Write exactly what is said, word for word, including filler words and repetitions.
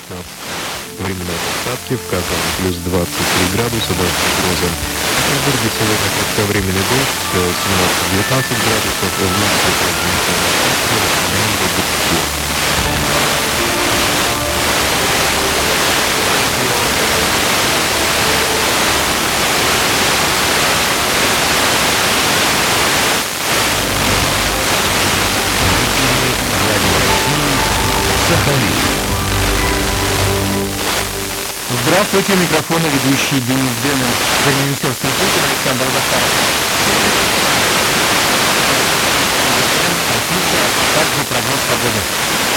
девятнадцать. Временные осадки в Казани плюс двадцать три градуса, дождь гроза. В Петербурге сегодня кратковременный дождь, семнадцать-девятнадцать градусов, в Москве прогнозируется до двадцати. Сахалин. Здравствуйте, у микрофона ведущий Денис Демин, за режиссерским пультом Александр Захаров. Также прогноз погоды.